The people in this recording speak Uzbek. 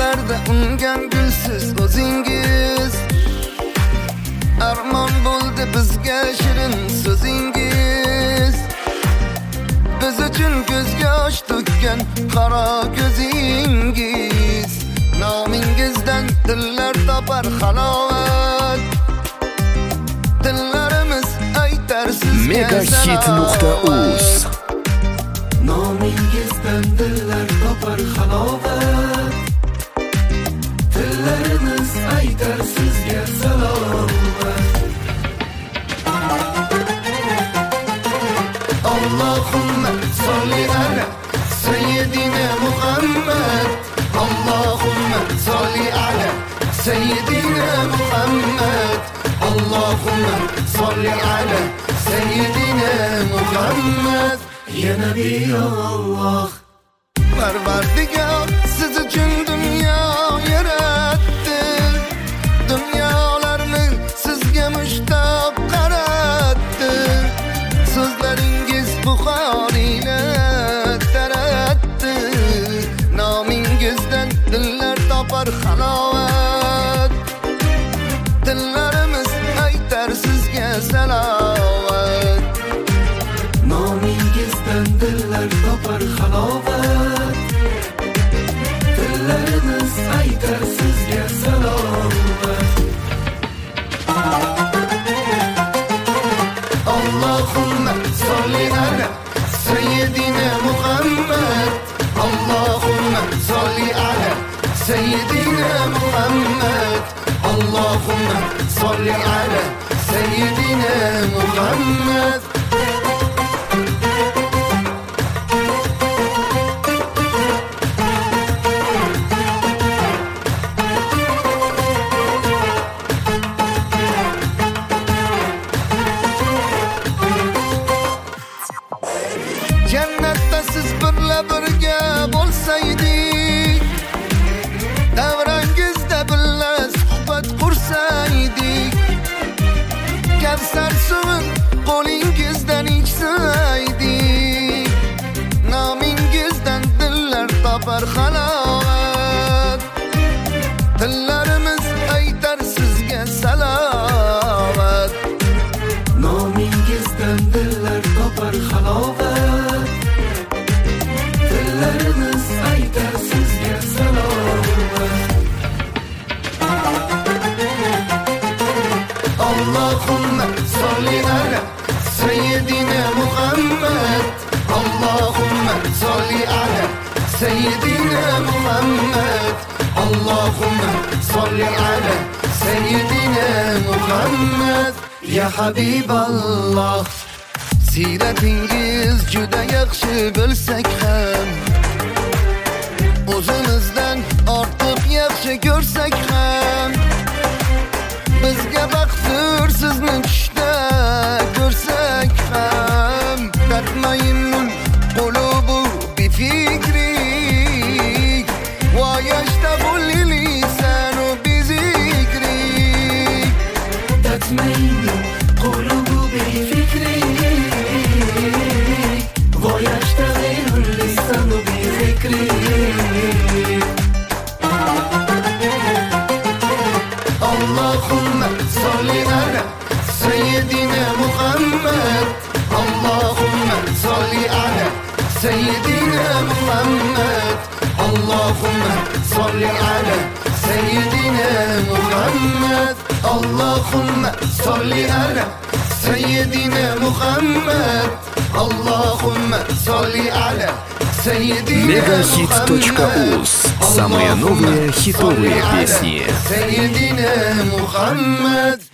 gullarda ungan gulsiz o'zingiz. Armon bo'ldi bizga shirin so'zingiz. Biz uchun ko'zga yosh to'kkan qaro ko'zingiz. Nomingizdan dillar topar halovat. Dillarimiz aytar sizga Megahit.uz. Nomingizdan dillar topar halovat. Dillarimiz aytar sizga salovat. Allahumma solli ala sayyidina Muhammad. Allahumma solli ala sayyidina Muhammad. Allahumma solli ala sayyidina Muhammad. Ya Nabi Allah, Parvardigor siz uchun dunyo yaratdi. Dunyolarni sizga mushtoq qaratdi. So'zlaringiz buxoriylar taratdi. Nomingizdan dillar topar halovat. Dillarimiz aytar sizga salovat. nomingizdan dillar topar halovat. Dillarimiz aytar sizga salovat. Allahumma solli ala sayyidina Muhammad. Allahumma solli ala sayyidina Muhammad. Allahumma solli ala sayyidina Muhammad. Jannatda siz birga bo'lsaydik, davrangizda birga suhbat qursaydik, Kavsar suvin qo'lingizdan ichsaydik, nomingizdan dillar topar halovat. Dillarimiz aytar sizga salovat. Nomingizdan dillar topar halovat. Dillarimiz aytar sizga salovat. Allahumma solli ala sayyidina Muhammad. Allahumma solli ala sayyidina Muhammad. Allahumma solli ala sayyidina Muhammad. Ya Habiballah, siratingiz juda yaxshi bilsak ham, o'zimizdan ortiq yaxshi ko'rsak ham, bizga baxtdir sizni tushda ko'rsak ham. Tatmayinnul qulubu bifikrik va yashtaghul lisanu bizikrik. Tatmayinnul qulubu bifikrik va yashtaghul lisanu bizikrik. Allahumma solli ala sayyidina Muhammad. Allahumma solli ala sayyidina Muhammad. Allahumma solli ala sayyidina Muhammad. Allahumma solli ala sayyidina Muhammad. Allahumma solli ala sayyidina Megahit.uz. Самые новые хитовые песни. Sayyidina Muhammad.